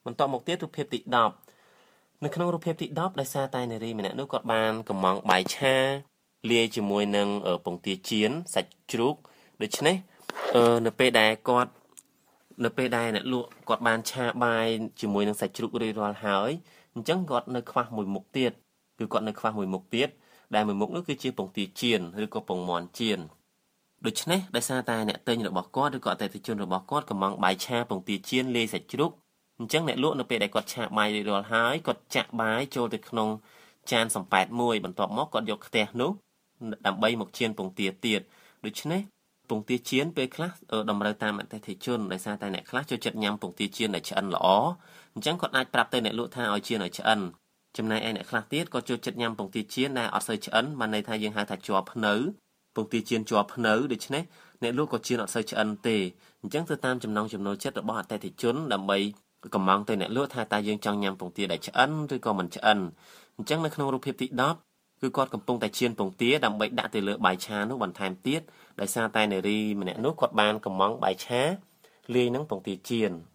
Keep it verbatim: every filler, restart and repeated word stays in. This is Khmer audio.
បន្តមកទៀតរូបភាពទីដប់នៅក្នុងរូបភាពទីដប់ដោយសារតែនារីម្នាក់នោះគាត់បានកំងបាយឆាលាយជាមួយនឹងពងទាចៀនសាច់ជ្រូកដូច្នេះអឺនៅពេលដែលគាត់នៅពេលដែលអ្នកលក់គាត់បានឆាបាយជាមួយនឹងសាច់ជ្រូករួចរាល់ហើយអញ្ចឹងគាត់នៅខ្វះមួយមុខទៀតគឺគាត់នៅខ្វះមួយមុខទៀតដែលមួយមុខនោះគឺជាពងទាចៀនឬក៏ពងមាន់ចៀនដូច្នេះដោយសារតែអ្នកទិញរបស់គាត់ឬក៏អតិថិជនរបស់គាត់កំងបាយឆាពងទាចៀនលាយសាច់ជ្រូកអញ្ចឹងអ្នកលក់នៅពេលដែលគាត់ឆាបាយរួចរាល់ហើយគាត់ចាក់បាយចូលទៅក្នុងចានសំប៉ែតមួយបន្ទាប់មកគាត់យកខ្ទះនោះដើម្បីមកចៀនពងទាទៀតដូច្នេះពងទាចៀនពេលខ្លះតម្រូវតាមអតិថិជនដោយសារតែអ្នកខ្លះចូលចិត្តញ៉ាំពងទាចៀនដែលឆ្អិនល្អអញ្ចឹងគាត់អាចប្រាប់ទៅអ្នកលក់ថាឲ្យចៀនឲ្យឆ្អិនចំណែកឯអ្នកខ្លះទៀតក៏ចូលចិត្តញ៉ាំពងទាចៀនដែលអត់សូវឆ្អិនបានន័យថាយើងហៅថាជាប់ភ្នៅពងទាចៀនជាប់ភ្នៅដូច្នេះអ្នកលក់ក៏ចៀនអត់សូវឆ្អិនទេអញ្ចឹងទៅតាមចំណង់ចំណូលចិត្តរបស់អតិថិជនដើម្បីកំងទៅអ្នកលក់ថាតើយើងចង់ញ៉ាំពងទាដែលឆ្អិនឬក៏មិនឆ្អិនអញ្ចឹងនៅក្នុងរូបភាពទីដប់គឺគាត់កំពុងតែចៀនពងទាដើម្បីដាក់ទៅលើបាយឆានោះបន្ថែមទៀតដោយសារតែនារីម្នាក់នោះគាត់បានកំងបាយឆាលាយនឹងពងទាចៀន